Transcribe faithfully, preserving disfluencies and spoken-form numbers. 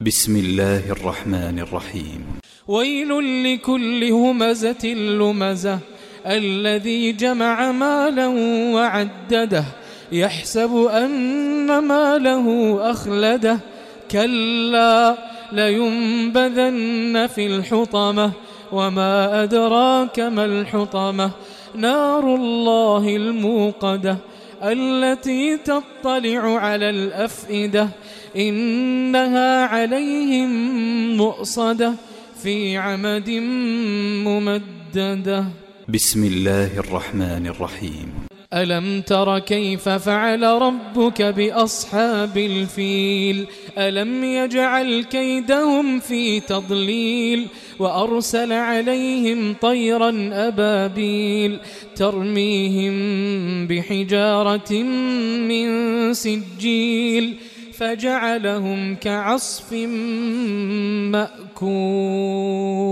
بسم الله الرحمن الرحيم. ويل لكل همزة لمزة الذي جمع مالا وعدده يحسب أن ماله أخلده كلا لينبذن في الحطمة وما أدراك ما الحطمة نار الله الموقدة التي تطلع على الأفئدة إنها عليهم مؤصدة في عمد ممددة. بسم الله الرحمن الرحيم. ألم تر كيف فعل ربك بأصحاب الفيل ألم يجعل كيدهم في تضليل وأرسل عليهم طيرا أبابيل ترميهم بحجارة من سجيل فجعلهم كعصف مأكول.